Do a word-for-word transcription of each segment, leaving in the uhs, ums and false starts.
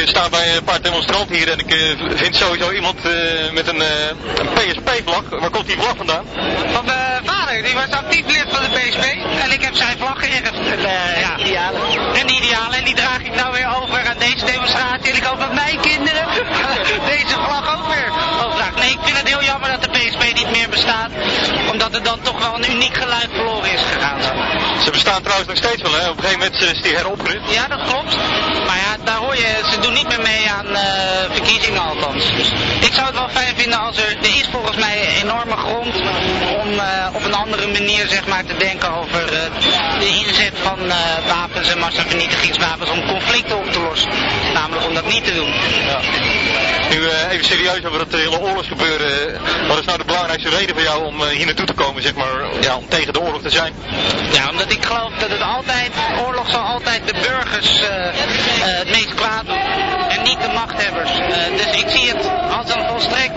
sta bij een paar demonstranten hier en ik uh, vind sowieso iemand uh, met een, uh, een P S P-vlag. Waar komt die vlag vandaan? Van mijn vader, die was actief lid van de P S P en ik heb zijn vlag geërfd. En, uh, ja. Idealen. En idealen en die draag ik nou weer over aan deze demonstratie en ik hoop dat mijn kinderen deze vlag ook weer overdragen. Nee, ik vind het heel jammer dat de P S P niet meer bestaat, omdat er dan toch wel een uniek geluid verloren is gegaan. Ze bestaan trouwens nog steeds wel, hè? Op een gegeven moment is die heropgericht. Ja, dat klopt. Maar ja, daar hoor je, ze doen niet meer mee aan uh, verkiezingen althans. Dus ik zou het wel fijn vinden als er, er is volgens mij enorme grond om uh, op een andere manier zeg maar te denken over uh, de inzet van uh, wapens en massavernietigingswapens om conflicten op te lossen. Namelijk om dat niet te doen. Ja. Nu uh, even serieus over het hele oorlogsgebeuren. Wat is nou de belangrijkste reden voor jou om uh, hier naartoe te komen, zeg maar, ja, om tegen de oorlog te zijn? Ja, omdat ik geloof dat het altijd, oorlog zal altijd de burgers uh, uh, het meest kwaad doen. En niet de machthebbers. Uh, dus ik zie het als een volstrekt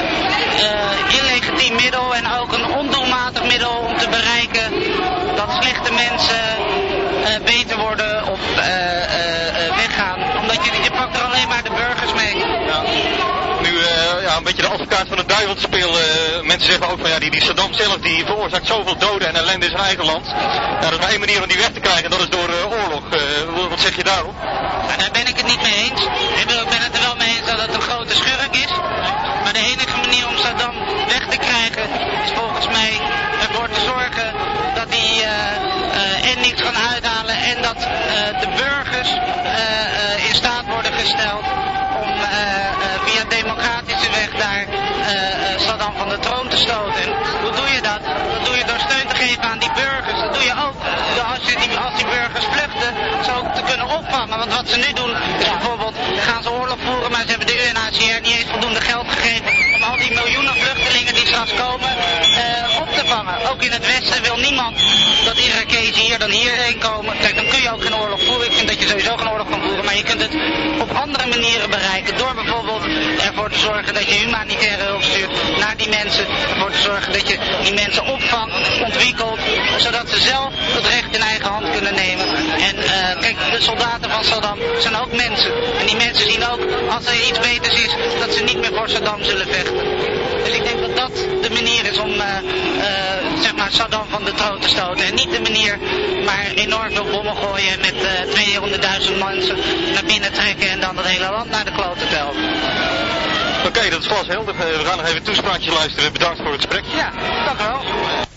uh, illegitiem middel en ook een ondoelmatig middel om te bereiken dat slechte mensen uh, beter worden of uh, uh, uh, weggaan. Omdat je, je pakt er alleen maar de burgers mee. Ja. Nu uh, ja, een beetje de advocaat van de duivel te spelen. Uh, mensen zeggen ook van ja, die, die Saddam zelf die veroorzaakt zoveel doden en ellende in zijn eigen land. Ja, dat is maar één manier om die weg te krijgen en dat is door uh, oorlog. Uh, wat zeg je daarop? Ja, daar ben ik het niet mee eens. Ik ben, ik ben het er wel mee eens dat het een grote schurk is. Maar de enige manier om Saddam weg te krijgen is volgens mij ervoor te zorgen dat hij uh, uh, en niets kan uithalen en dat uh, de burgers uh, uh, in staat worden gesteld om uh, uh, via democratische weg daar uh, uh, Saddam van de troon te stoten. En hoe doe je dat? Dat doe je door steun te geven aan die burgers. Dat doe je ook door als, je die, als die burgers vluchten, ze ook te kunnen opvangen. Want wat ze nu doen is bijvoorbeeld, gaan ze oorlog voeren, maar ze hebben de U N H C R niet eens voldoende geld gegeven om al die miljoenen vluchtelingen die straks komen uh, op te vangen. Ook in het Westen wil niemand dat Irakezen hier dan hierheen komen. Kijk, dan kun je ook geen oorlog voeren. Ik vind dat je sowieso geen oorlog kan voeren, maar je kunt het op andere manieren bereiken. Door bijvoorbeeld ervoor te zorgen dat je humanitaire hulp stuurt naar die mensen. Ervoor te zorgen dat je die mensen opvangt, ontwikkelt, zodat ze zelf het recht in eigen hand kunnen nemen. En uh, kijk, de soldaten van Saddam zijn ook mensen. En die mensen zien ook, als er iets beters is, dat ze niet meer voor Saddam zullen vechten. Dus ik denk dat dat de manier is om uh, uh, zeg maar Saddam van de troon te stoten. En niet de manier, maar enorm veel bommen gooien met uh, tweehonderdduizend mensen naar binnen trekken en dan het hele land naar de kloten tellen. Oké, okay, dat is glashelder. We gaan nog even een toespraakje luisteren. Bedankt voor het gesprek. Ja, dank u wel.